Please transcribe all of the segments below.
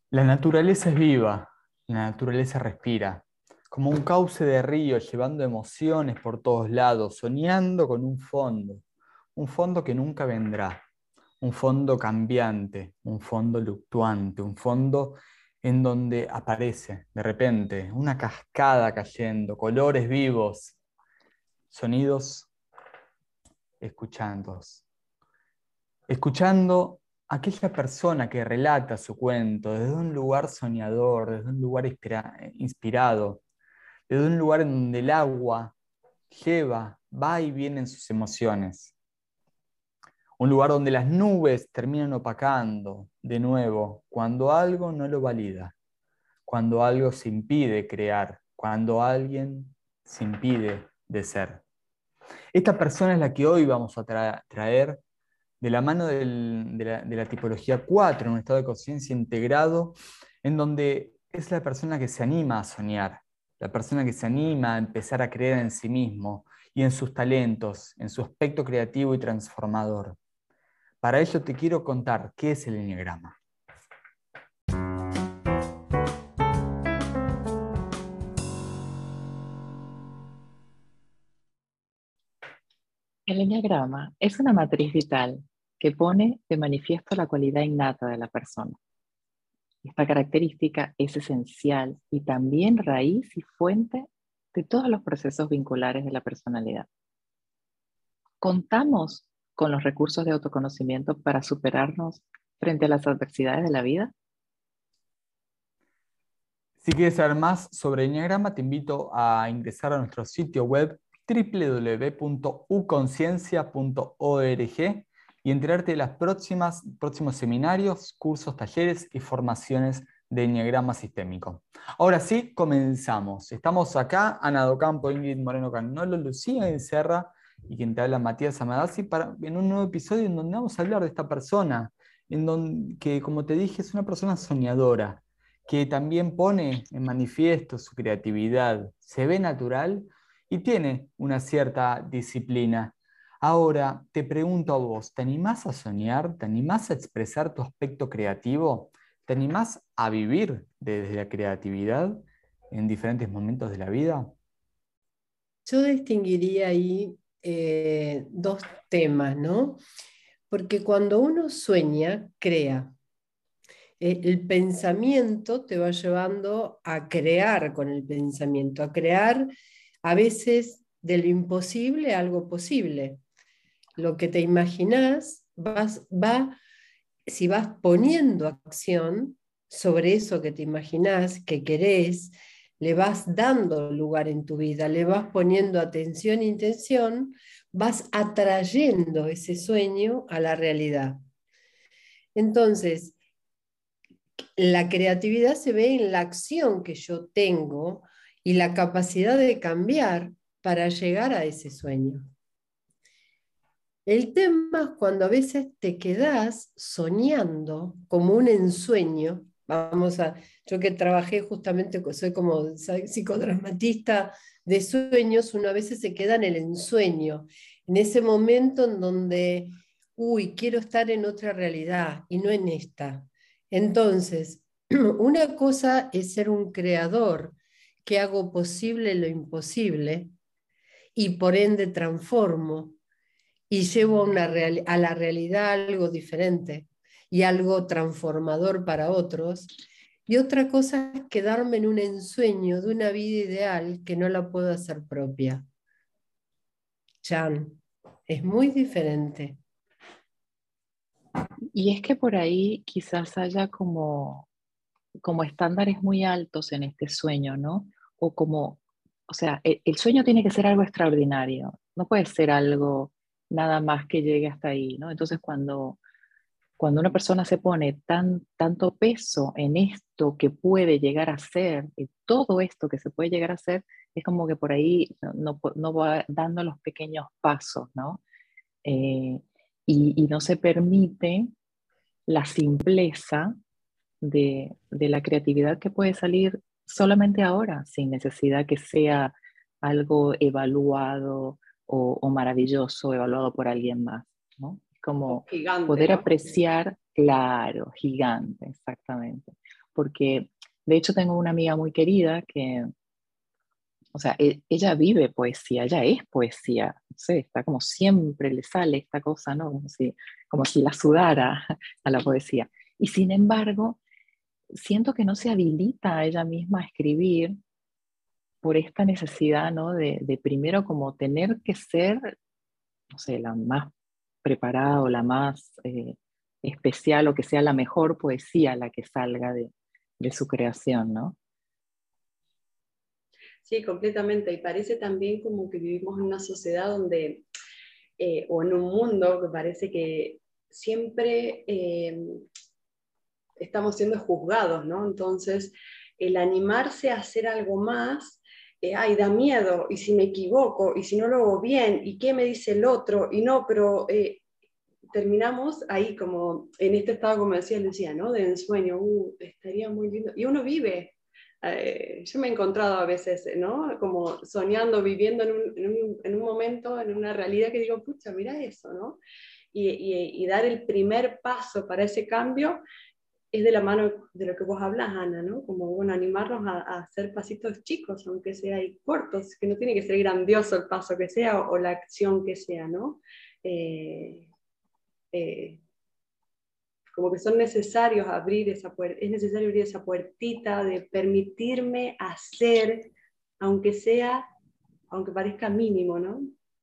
La naturaleza es viva, la naturaleza respira, como un cauce de río llevando emociones por todos lados, soñando con un fondo que nunca vendrá, un fondo cambiante, un fondo fluctuante, un fondo en donde aparece de repente una cascada cayendo, colores vivos, sonidos escuchando, escuchando a aquella persona que relata su cuento desde un lugar soñador, desde un lugar inspirado, desde un lugar en donde el agua lleva, va y viene en sus emociones. Un lugar donde las nubes terminan opacando de nuevo cuando algo no lo valida, cuando algo se impide crear, cuando alguien se impide de ser. Esta persona es la que hoy vamos a traer de la mano de la tipología 4 en un estado de conciencia integrado, en donde es la persona que se anima a soñar, la persona que se anima a empezar a creer en sí mismo y en sus talentos, en su aspecto creativo y transformador. Para ello te quiero contar qué es el eneagrama. El eneagrama es una matriz vital que pone de manifiesto la cualidad innata de la persona. Esta característica es esencial y también raíz y fuente de todos los procesos vinculares de la personalidad. Contamos con los recursos de autoconocimiento para superarnos frente a las adversidades de la vida. Si quieres saber más sobre Enneagrama, te invito a ingresar a nuestro sitio web www.uconciencia.org y enterarte de los próximos seminarios, cursos, talleres y formaciones de Enneagrama Sistémico. Ahora sí, comenzamos. Estamos acá, Ana Docampo, Ingrid Moreno Cagnolo, Lucía Encerra y quien te habla Matías Amadasi en un nuevo episodio en donde vamos a hablar de esta persona, que como te dije es una persona soñadora que también pone en manifiesto su creatividad, se ve natural y tiene una cierta disciplina. Ahora te pregunto a vos, ¿te animás a soñar? ¿Te animás a expresar tu aspecto creativo? ¿Te animás a vivir desde la creatividad en diferentes momentos de la vida? Yo distinguiría ahí dos temas, ¿no? Porque cuando uno sueña, crea. El pensamiento te va llevando a crear con el pensamiento, a crear a veces de lo imposible algo posible. Lo que te imaginas si vas poniendo acción sobre eso que te imaginas, que querés, le vas dando lugar en tu vida, le vas poniendo atención e intención, vas atrayendo ese sueño a la realidad. Entonces, la creatividad se ve en la acción que yo tengo y la capacidad de cambiar para llegar a ese sueño. El tema es cuando a veces te quedás soñando como un ensueño. Yo que trabajé justamente, soy como psicodramatista de sueños, uno a veces se queda en el ensueño, en ese momento en donde, uy, quiero estar en otra realidad y no en esta. Entonces, una cosa es ser un creador, que hago posible lo imposible y por ende transformo y llevo a la realidad algo diferente y algo transformador para otros. Y otra cosa es quedarme en un ensueño de una vida ideal que no la puedo hacer propia. Chan, es muy diferente. Y es que por ahí quizás haya como estándares muy altos en este sueño, ¿no? O sea, el sueño tiene que ser algo extraordinario, no puede ser algo nada más que llegue hasta ahí, ¿no? Entonces cuando una persona se pone tanto peso en esto que puede llegar a ser, en todo esto que se puede llegar a ser, es como que por ahí no va dando los pequeños pasos, ¿no? Eh, y no se permite la simpleza de la creatividad que puede salir solamente ahora, sin necesidad que sea algo evaluado o maravilloso, evaluado por alguien más, ¿no? Es como Gigante, poder ¿no? apreciar, claro, gigante, exactamente. porque de hecho tengo una amiga muy querida que, o sea, ella vive poesía, ella es poesía, no sé, está como siempre le sale esta cosa, ¿no? Como si la sudara a la poesía. Y sin embargo, siento que no se habilita a ella misma a escribir por esta necesidad, ¿no? De primero como tener que ser, no sé, la más preparada o la más especial o que sea la mejor poesía la que salga de su creación, ¿no? Sí, completamente. Y parece también como que vivimos en una sociedad donde, o en un mundo que parece que siempre estamos siendo juzgados, ¿no? Entonces, el animarse a hacer algo más, ay, da miedo, y si me equivoco, y si no lo hago bien, y qué me dice el otro, y no, pero terminamos ahí como en este estado, como decía Lucía, ¿no? De ensueño, estaría muy lindo. Y uno vive. Yo me he encontrado a veces, ¿no? Como soñando, viviendo en un momento, en una realidad que digo, pucha, mira eso, ¿no? Y dar el primer paso para ese cambio es de la mano de lo que vos hablas, Ana, ¿no? Como, bueno, animarnos a hacer pasitos chicos, aunque sea ahí cortos, que no tiene que ser grandioso el paso que sea o la acción que sea, ¿no? Eh, eh, como que son necesarios abrir esa puerta, es necesario abrir esa puertita de permitirme hacer, aunque sea, aunque parezca mínimo, ¿no?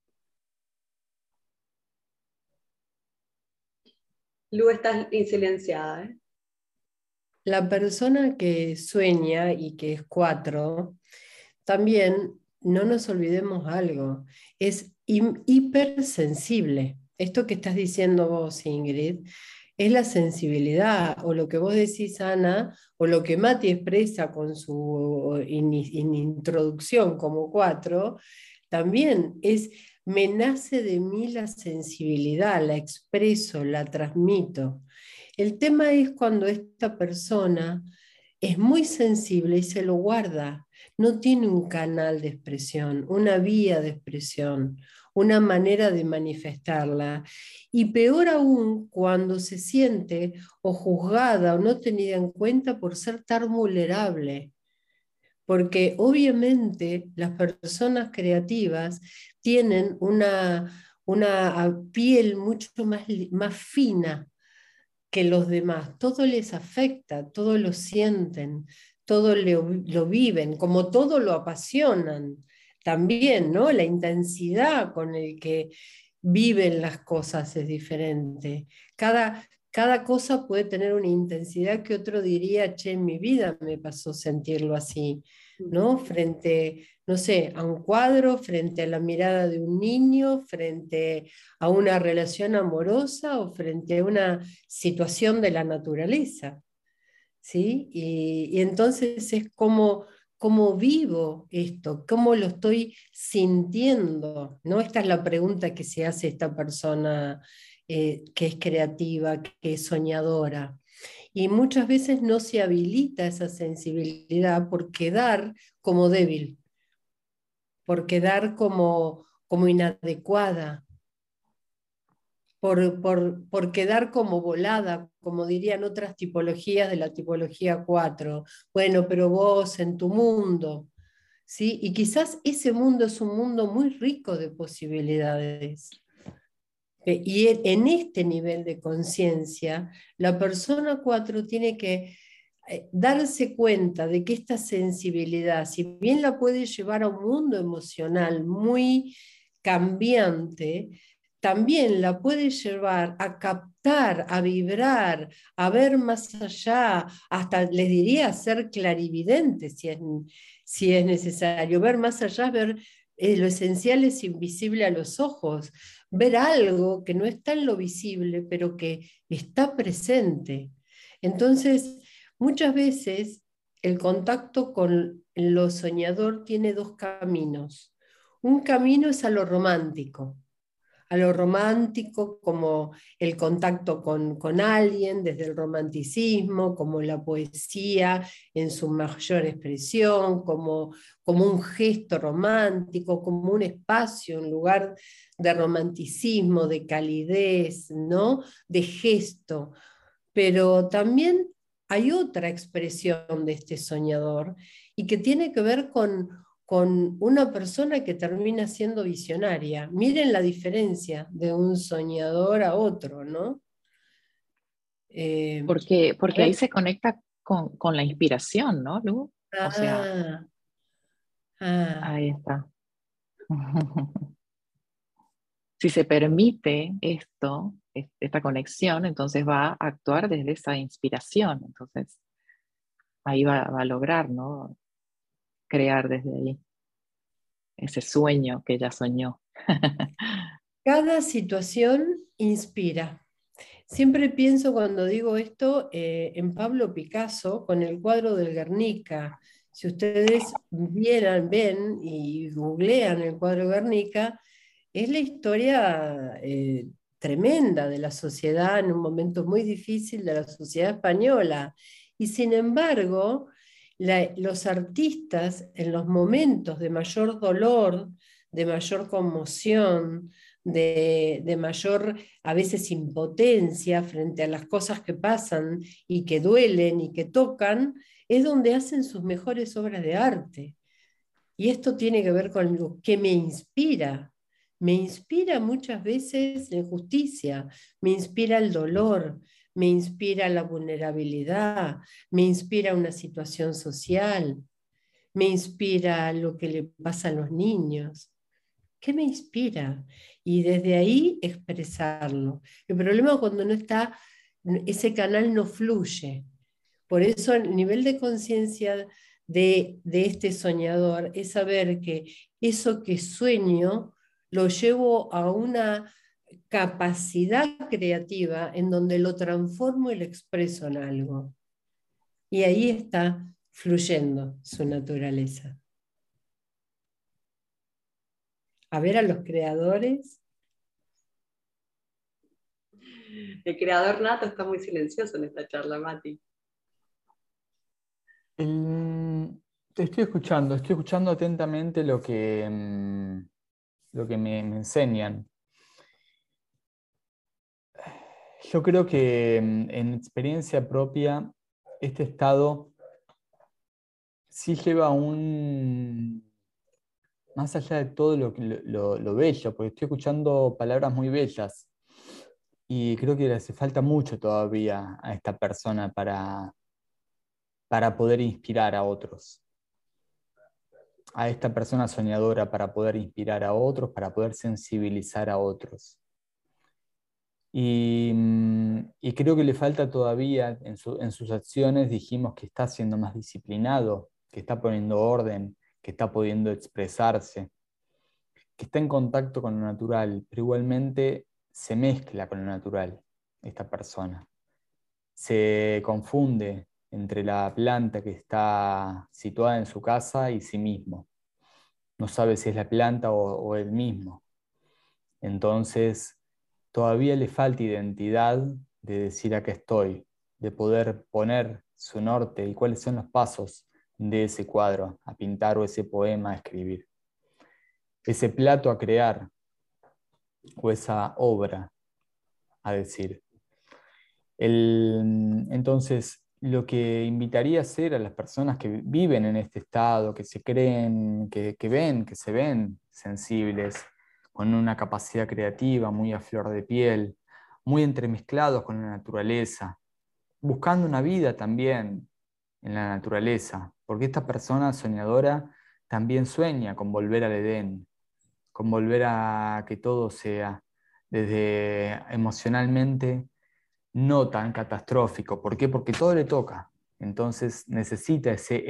Lu, estás silenciada, ¿eh? La persona que sueña y que es 4, también no nos olvidemos algo, es hipersensible. Esto que estás diciendo vos, Ingrid, es la sensibilidad, o lo que vos decís, Ana, o lo que Mati expresa con su introducción como 4, también es, me nace de mí la sensibilidad, la expreso, la transmito. El tema es cuando esta persona es muy sensible y se lo guarda, no tiene un canal de expresión, una vía de expresión, una manera de manifestarla. Y peor aún cuando se siente o juzgada o no tenida en cuenta por ser tan vulnerable. Porque obviamente las personas creativas tienen una piel mucho más fina que los demás. Todo les afecta, todo lo sienten, todo lo viven, como todo lo apasionan también, ¿no? La intensidad con el que viven las cosas es diferente. Cada cosa puede tener una intensidad que otro diría, che, en mi vida me pasó sentirlo así, ¿no? Frente, no sé, a un cuadro, frente a la mirada de un niño, frente a una relación amorosa o frente a una situación de la naturaleza, ¿sí? Y entonces es como vivo esto, cómo lo estoy sintiendo, ¿no? Esta es la pregunta que se hace esta persona que es creativa, que es soñadora. Y muchas veces no se habilita esa sensibilidad por quedar como débil, por quedar como inadecuada, por quedar como volada, como dirían otras tipologías de la tipología 4. Bueno, pero vos en tu mundo, ¿sí? Y quizás ese mundo es un mundo muy rico de posibilidades. Y en este nivel de conciencia, la persona 4 tiene que darse cuenta de que esta sensibilidad, si bien la puede llevar a un mundo emocional muy cambiante, también la puede llevar a captar, a vibrar, a ver más allá, hasta les diría a ser clarividente si es necesario, ver más allá, ver lo esencial es invisible a los ojos, ver algo que no está en lo visible, pero que está presente. Entonces, muchas veces el contacto con lo soñador tiene dos caminos. Un camino es a lo romántico como el contacto con alguien desde el romanticismo, como la poesía en su mayor expresión, como un gesto romántico, como un espacio, un lugar de romanticismo, de calidez, ¿no? De gesto. Pero también hay otra expresión de este soñador y que tiene que ver con una persona que termina siendo visionaria. Miren la diferencia de un soñador a otro, ¿no? Porque ahí se conecta con la inspiración, ¿no, Lu? O sea, ah, ah, ahí está. Si se permite esto, esta conexión, entonces va a actuar desde esa inspiración. Entonces, ahí va a lograr, ¿no? Crear desde ahí ese sueño que ya soñó. cada situación inspira. Siempre pienso cuando digo esto en Pablo Picasso con el cuadro del Guernica. Si ustedes ven y googlean el cuadro Guernica, es la historia tremenda de la sociedad en un momento muy difícil de la sociedad española. Y sin embargo, los artistas en los momentos de mayor dolor, de mayor conmoción, de mayor a veces impotencia frente a las cosas que pasan y que duelen y que tocan, es donde hacen sus mejores obras de arte. Y esto tiene que ver con lo que me inspira. Me inspira muchas veces la injusticia, me inspira el dolor, me inspira la vulnerabilidad, me inspira una situación social, me inspira lo que le pasa a los niños. ¿Qué me inspira? Y desde ahí expresarlo. El problema es cuando no está, ese canal no fluye. Por eso el nivel de conciencia de este soñador es saber que eso que sueño lo llevo a una capacidad creativa en donde lo transformo y lo expreso en algo. Y ahí está fluyendo su naturaleza. A ver a los creadores. El creador nato está muy silencioso en esta charla, Mati. Te estoy escuchando atentamente lo que me enseñan. Yo creo que en experiencia propia, este estado sí lleva más allá de todo lo bello, porque estoy escuchando palabras muy bellas y creo que le hace falta mucho todavía a esta persona para poder inspirar a otros, a esta persona soñadora para poder inspirar a otros, para poder sensibilizar a otros. Y creo que le falta todavía en sus acciones, dijimos que está siendo más disciplinado, que está poniendo orden, que está pudiendo expresarse, que está en contacto con lo natural, pero igualmente se mezcla con lo natural esta persona. Se confunde entre la planta que está situada en su casa y sí mismo. No sabe si es la planta o él mismo. Entonces, todavía le falta identidad de decir acá estoy, de poder poner su norte y cuáles son los pasos de ese cuadro a pintar o ese poema a escribir. Ese plato a crear o esa obra a decir. Entonces, lo que invitaría a hacer a las personas que viven en este estado, que se creen, que se ven sensibles, con una capacidad creativa muy a flor de piel, muy entremezclados con la naturaleza, buscando una vida también en la naturaleza, porque esta persona soñadora también sueña con volver al Edén, con volver a que todo sea desde emocionalmente no tan catastrófico. ¿Por qué? Porque todo le toca. Entonces necesita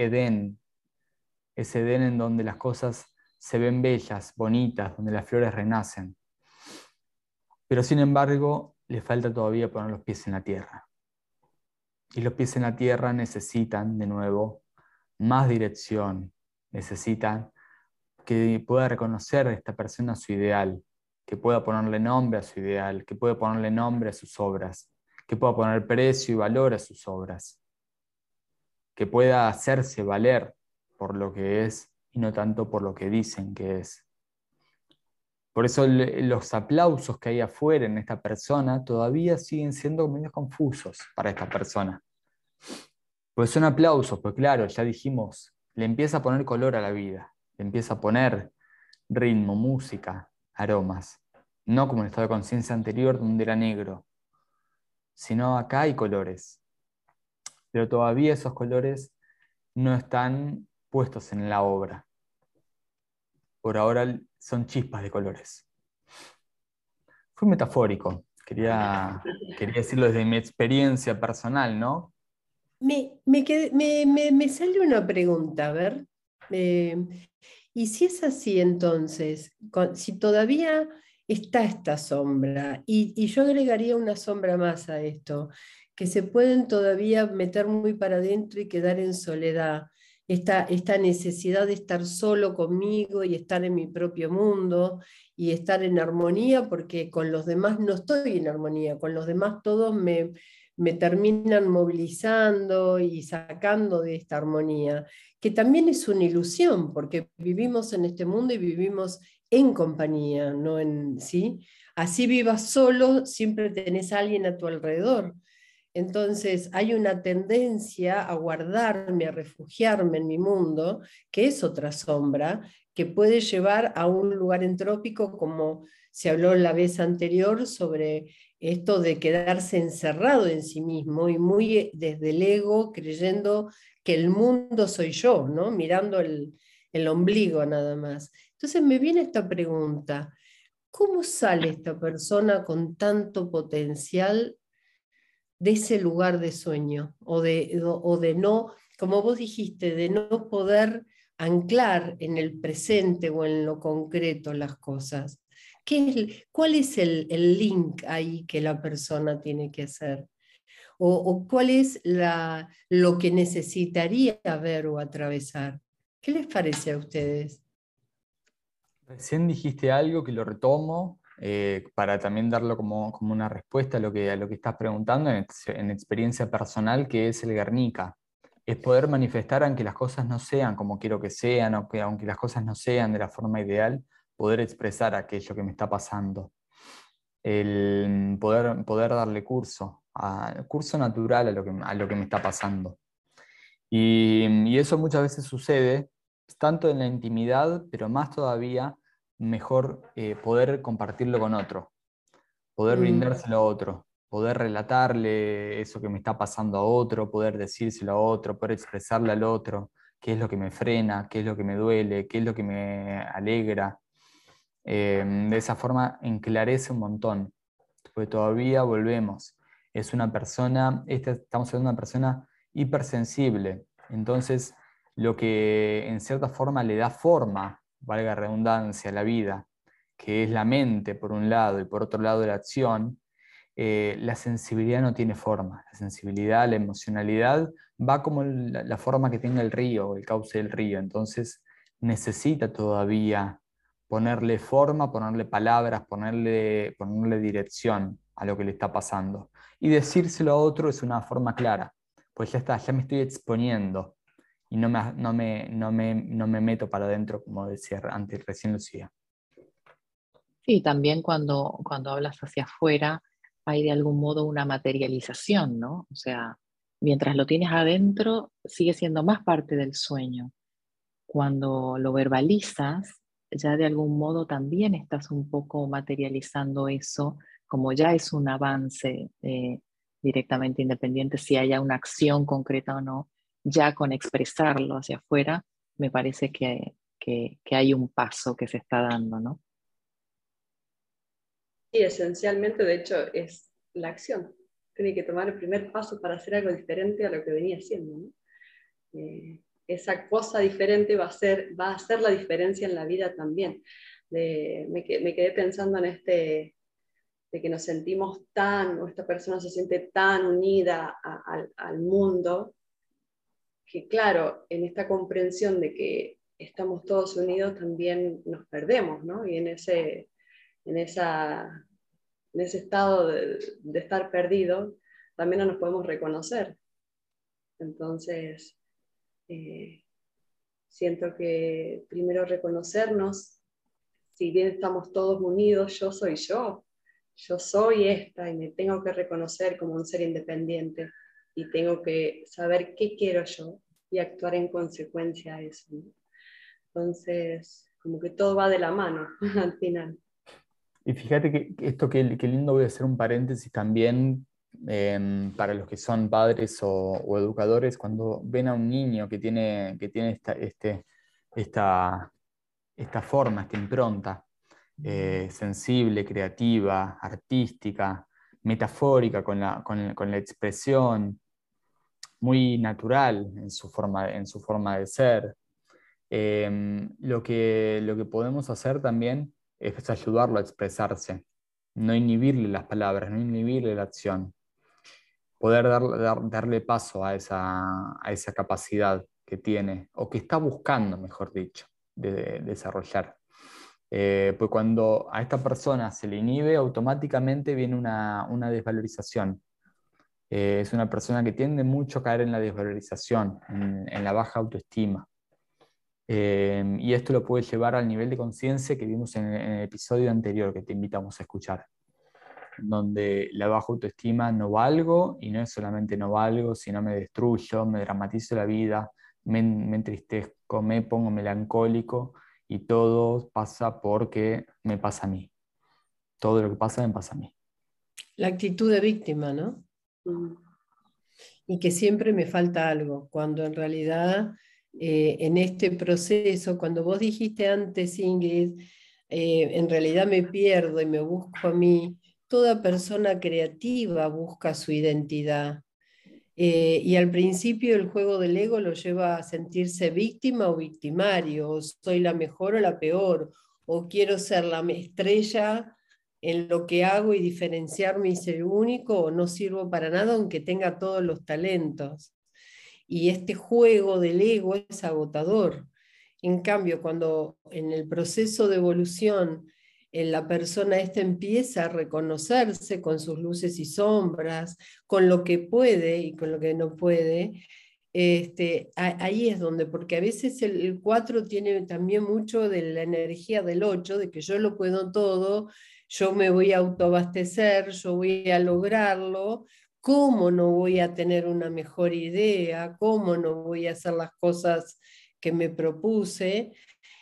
ese Edén en donde las cosas se ven bellas, bonitas, donde las flores renacen. Pero sin embargo, le falta todavía poner los pies en la tierra. Y los pies en la tierra necesitan, de nuevo, más dirección. Necesitan que pueda reconocer a esta persona su ideal, que pueda ponerle nombre a su ideal, que pueda ponerle nombre a sus obras, que pueda poner precio y valor a sus obras, que pueda hacerse valer por lo que es y no tanto por lo que dicen que es. Por eso los aplausos que hay afuera en esta persona todavía siguen siendo medio confusos para esta persona. Pues son aplausos, pues claro, ya dijimos, le empieza a poner color a la vida, le empieza a poner ritmo, música, aromas. No como en el estado de conciencia anterior donde era negro, sino acá hay colores. Pero todavía esos colores no están puestos en la obra. Por ahora son chispas de colores. Fue metafórico, quería decirlo desde mi experiencia personal, ¿no? Me sale una pregunta, a ver. Eh, y si es así, entonces, si todavía está esta sombra, y yo agregaría una sombra más a esto, que se pueden todavía meter muy para adentro y quedar en soledad, esta necesidad de estar solo conmigo y estar en mi propio mundo y estar en armonía, porque con los demás no estoy en armonía, con los demás todos me terminan movilizando y sacando de esta armonía, que también es una ilusión, porque vivimos en este mundo y vivimos en compañía, no en sí. Así vivas solo, siempre tenés a alguien a tu alrededor. Entonces hay una tendencia a guardarme, a refugiarme en mi mundo, que es otra sombra, que puede llevar a un lugar entrópico, como se habló la vez anterior sobre esto de quedarse encerrado en sí mismo y muy desde el ego, creyendo que el mundo soy yo, ¿no? Mirando el ombligo nada más. Entonces me viene esta pregunta, ¿cómo sale esta persona con tanto potencial de ese lugar de sueño o de no, como vos dijiste, de no poder anclar en el presente o en lo concreto las cosas? ¿Cuál es el link ahí que la persona tiene que hacer? ¿O cuál es lo que necesitaría ver o atravesar? ¿Qué les parece a ustedes? Recién dijiste algo que lo retomo para también darlo como una respuesta a lo que estás preguntando en experiencia personal, que es el Guernica. Es poder manifestar aunque las cosas no sean como quiero que sean, o que aunque las cosas no sean de la forma ideal, poder expresar aquello que me está pasando. El poder darle curso natural a lo que me está pasando. Y eso muchas veces sucede, tanto en la intimidad, pero más todavía, mejor poder compartirlo con otro, poder Mm, brindárselo a otro, poder relatarle eso que me está pasando a otro, poder decírselo a otro, poder expresarle al otro qué es lo que me frena, qué es lo que me duele, qué es lo que me alegra. De esa forma enclarece un montón, porque todavía volvemos. Es una persona, estamos hablando de una persona hipersensible. Entonces, lo que en cierta forma le da forma, valga la redundancia, a la vida, que es la mente por un lado y por otro lado la acción, la sensibilidad no tiene forma. La sensibilidad, la emocionalidad va como la forma que tenga el río, el cauce del río. Entonces, necesita todavía ponerle forma, ponerle palabras, ponerle dirección a lo que le está pasando. Y decírselo a otro es una forma clara, pues ya está, ya me estoy exponiendo y no me meto para adentro, como decía antes, recién Lucía. Sí, también cuando hablas hacia afuera hay de algún modo una materialización, ¿no? O sea, mientras lo tienes adentro, sigue siendo más parte del sueño. Cuando lo verbalizas, ya de algún modo también estás un poco materializando eso, como ya es un avance directamente independiente, si haya una acción concreta o no, ya con expresarlo hacia afuera, me parece que hay un paso que se está dando, ¿no? Y esencialmente, de hecho, es la acción. Tiene que tomar el primer paso para hacer algo diferente a lo que venía haciendo, ¿no? Esa cosa diferente va a hacer la diferencia en la vida también. Me quedé pensando en de que nos sentimos o esta persona se siente tan unida al mundo, que claro, en esta comprensión de que estamos todos unidos también nos perdemos, ¿no? Y en esa en ese estado de estar perdido, también no nos podemos reconocer. Entonces, eh, siento que primero reconocernos, si bien estamos todos unidos, yo soy esta y me tengo que reconocer como un ser independiente. y tengo que saber qué quiero yo y actuar en consecuencia a eso, ¿no? Entonces, como que todo va de la mano al final. Y fíjate que esto que lindo, voy a hacer un paréntesis también para los que son padres o educadores, cuando ven a un niño que tiene esta forma, esta impronta sensible, creativa, artística, metafórica con la expresión, muy natural en su forma de ser. Lo que podemos hacer también es ayudarlo a expresarse, no inhibirle las palabras, no inhibirle la acción, poder darle paso a esa capacidad que tiene, o que está buscando, mejor dicho, de desarrollar. Pues cuando a esta persona se le inhibe, automáticamente viene una desvalorización. Es una persona que tiende mucho a caer en la desvalorización, en la baja autoestima. Y esto lo puede llevar al nivel de conciencia que vimos en el episodio anterior, que te invitamos a escuchar, donde la baja autoestima no valgo, y no es solamente no valgo, sino me destruyo, me dramatizo la vida, me entristezco, me pongo melancólico, y todo pasa porque me pasa a mí. Todo lo que pasa me pasa a mí. La actitud de víctima, ¿no? Mm. Y que siempre me falta algo, cuando en realidad en este proceso, cuando vos dijiste antes, Ingrid, en realidad me pierdo y me busco a mí, toda persona creativa busca su identidad. Y al principio el juego del ego lo lleva a sentirse víctima o victimario, o soy la mejor o la peor, o quiero ser la estrella en lo que hago y diferenciarme y ser único, o no sirvo para nada aunque tenga todos los talentos. Y este juego del ego es agotador. En cambio, cuando en el proceso de evolución la persona esta empieza a reconocerse con sus luces y sombras, con lo que puede y con lo que no puede, ahí es donde, porque a veces el 4 tiene también mucho de la energía del 8, de que yo lo puedo todo, yo me voy a autoabastecer, yo voy a lograrlo. ¿Cómo no voy a tener una mejor idea? ¿Cómo no voy a hacer las cosas que me propuse?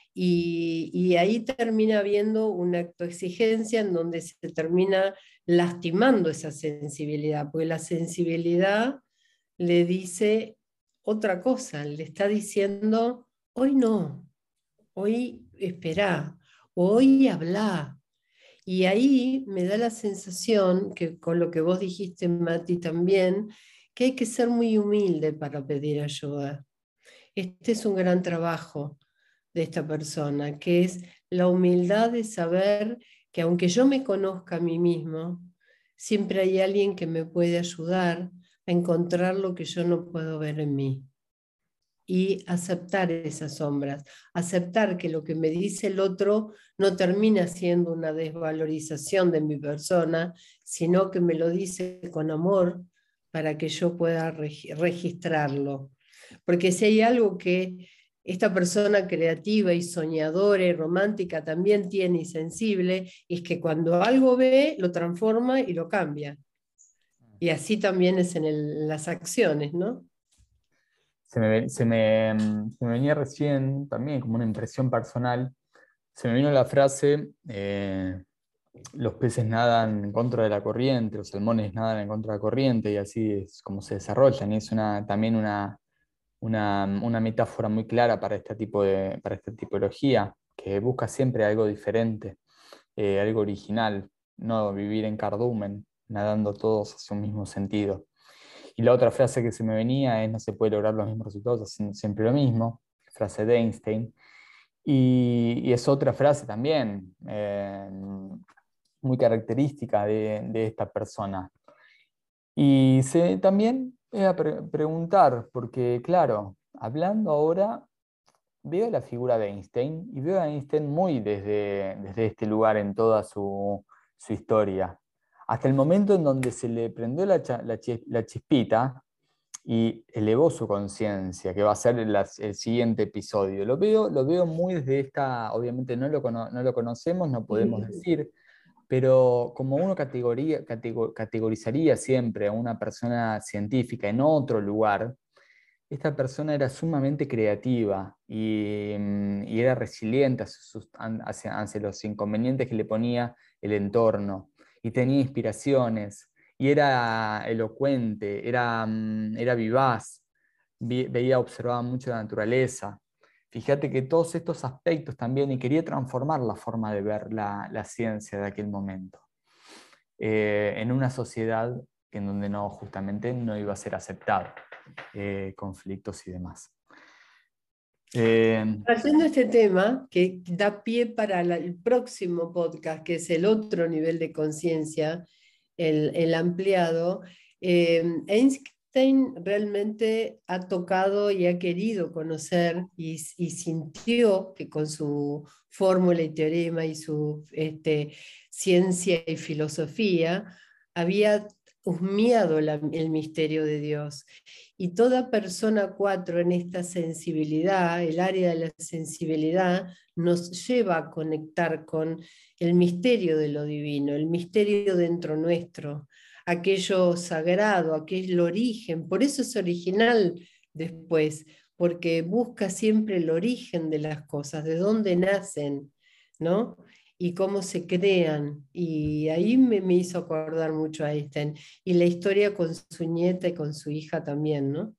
Y ahí termina habiendo una autoexigencia en donde se termina lastimando esa sensibilidad, porque la sensibilidad le dice otra cosa, le está diciendo, hoy no, hoy esperá, hoy hablá. Y ahí me da la sensación, que con lo que vos dijiste, Mati, también, que hay que ser muy humilde para pedir ayuda. Este es un gran trabajo de esta persona, que es la humildad de saber que aunque yo me conozca a mí mismo, siempre hay alguien que me puede ayudar a encontrar lo que yo no puedo ver en mí. Y aceptar esas sombras, aceptar que lo que me dice el otro no termina siendo una desvalorización de mi persona, sino que me lo dice con amor para que yo pueda registrarlo. Porque si hay algo que esta persona creativa y soñadora y romántica también tiene y sensible, es que cuando algo ve, lo transforma y lo cambia. Y así también es en las acciones, ¿no? Se me venía recién también como una impresión personal, se me vino la frase, los peces nadan en contra de la corriente, los salmones nadan en contra de la corriente, y así es como se desarrollan, y es también una metáfora muy clara para esta tipología, que busca siempre algo diferente, algo original, no vivir en cardumen, nadando todos hacia un mismo sentido. Y la otra frase que se me venía es: no se puede lograr los mismos resultados haciendo siempre lo mismo, frase de Einstein. Y es otra frase también muy característica de esta persona. Y también voy a preguntar, porque claro, hablando ahora, veo la figura de Einstein, y veo a Einstein muy desde este lugar en toda su historia, hasta el momento en donde se le prendió la chispita y elevó su conciencia, que va a ser el siguiente episodio. Lo veo muy desde esta, obviamente no lo conocemos, no podemos decir, pero como uno categorizaría siempre a una persona científica en otro lugar, esta persona era sumamente creativa y era resiliente hacia los inconvenientes que le ponía el entorno, y tenía inspiraciones, y era elocuente, era vivaz, observaba mucho la naturaleza. Fíjate que todos estos aspectos también, y quería transformar la forma de ver la ciencia de aquel momento, en una sociedad en donde justamente no iba a ser aceptado, conflictos y demás. Haciendo este tema, que da pie para el próximo podcast, que es el otro nivel de conciencia, el ampliado, Einstein realmente ha tocado y ha querido conocer y sintió que con su fórmula y teorema y su ciencia y filosofía había husmeado el misterio de Dios. Y toda persona 4 en esta sensibilidad, el área de la sensibilidad, nos lleva a conectar con el misterio de lo divino, el misterio dentro nuestro, aquello sagrado, aquel origen. Por eso es original después, porque busca siempre el origen de las cosas, de dónde nacen, ¿no? Y cómo se crean. Y ahí me hizo acordar mucho a Einstein. Y la historia con su nieta y con su hija también, ¿no?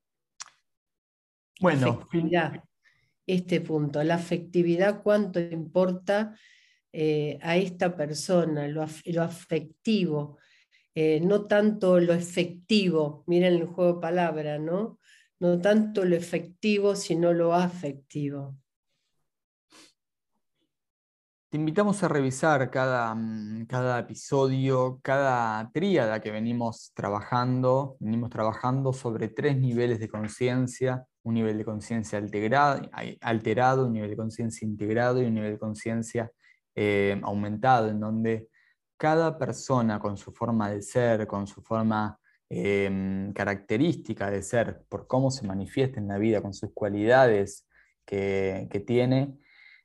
Bueno, Afectividad, este punto, la afectividad, cuánto importa a esta persona, lo afectivo, no tanto lo efectivo, miren el juego de palabras, ¿no? No tanto lo efectivo, sino lo afectivo. te invitamos a revisar cada episodio, cada tríada que venimos trabajando. Venimos trabajando sobre 3 niveles de conciencia: un nivel de conciencia alterado, un nivel de conciencia integrado y un nivel de conciencia aumentado, en donde cada persona, con su forma de ser, con su forma característica de ser, por cómo se manifiesta en la vida, con sus cualidades que tiene,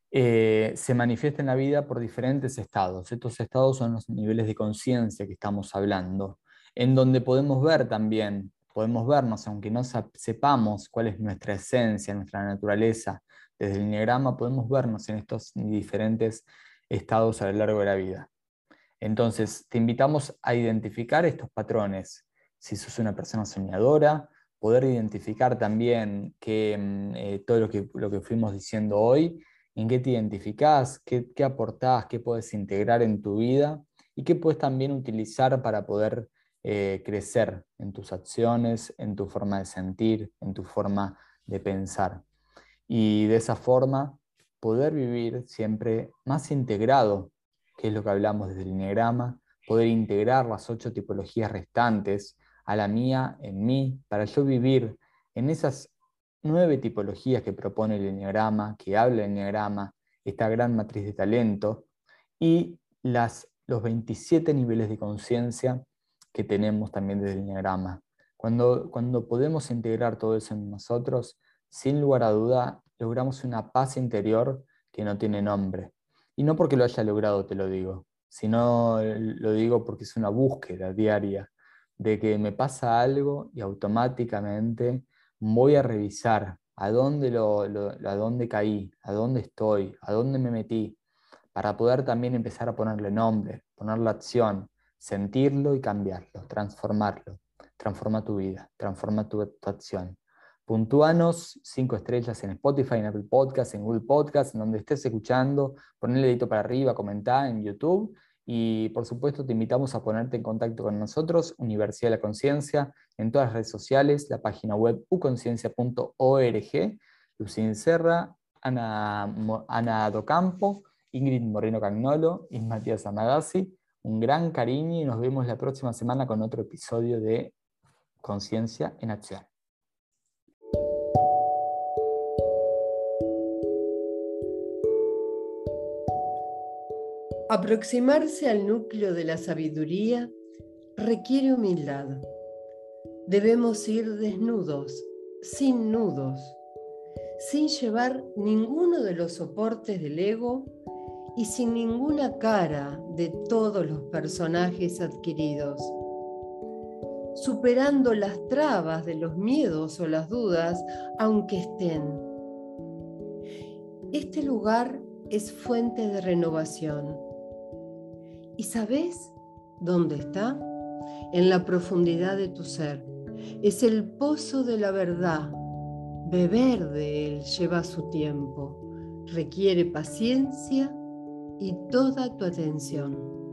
se manifiesta en la vida por diferentes estados. Estos estados son los niveles de conciencia que estamos hablando, en donde podemos ver también, podemos vernos, aunque no sepamos cuál es nuestra esencia, nuestra naturaleza. Desde el enneagrama podemos vernos en estos diferentes estados a lo largo de la vida. Entonces, te invitamos a identificar estos patrones. Si sos una persona soñadora, poder identificar también todo lo que fuimos diciendo hoy, en qué te identificás, qué aportás, qué puedes integrar en tu vida y qué puedes también utilizar para poder crecer en tus acciones, en tu forma de sentir, en tu forma de pensar. Y de esa forma poder vivir siempre más integrado, que es lo que hablamos desde el enneagrama, poder integrar las 8 tipologías restantes a la mía, en mí, para yo vivir en esas 9 tipologías que propone el enneagrama, que habla el enneagrama, esta gran matriz de talento, y los 27 niveles de conciencia que tenemos también desde el enneagrama. Cuando podemos integrar todo eso en nosotros, sin lugar a duda, logramos una paz interior que no tiene nombre. Y no porque lo haya logrado, te lo digo, sino lo digo porque es una búsqueda diaria de que me pasa algo y automáticamente voy a revisar a dónde caí, a dónde estoy, a dónde me metí, para poder también empezar a ponerle nombre, ponerle acción, sentirlo y cambiarlo, transformarlo. Transforma tu vida, transforma tu acción. Puntúanos 5 estrellas en Spotify, en Apple Podcasts, en Google Podcasts, en donde estés escuchando, ponle el dedito para arriba, comentá en YouTube y por supuesto te invitamos a ponerte en contacto con nosotros, Universidad de la Conciencia, en todas las redes sociales, la página web uconciencia.org, Lucín Serra, Ana Docampo, Ingrid Moreno Cagnolo y Matías Amadasi. Un gran cariño y nos vemos la próxima semana con otro episodio de Conciencia en Acción. Aproximarse al núcleo de la sabiduría requiere humildad. Debemos ir desnudos, sin nudos, sin llevar ninguno de los soportes del ego y sin ninguna cara de todos los personajes adquiridos, superando las trabas de los miedos o las dudas, aunque estén. Este lugar es fuente de renovación. ¿Y sabes dónde está? En la profundidad de tu ser. Es el pozo de la verdad. Beber de él lleva su tiempo, requiere paciencia y toda tu atención.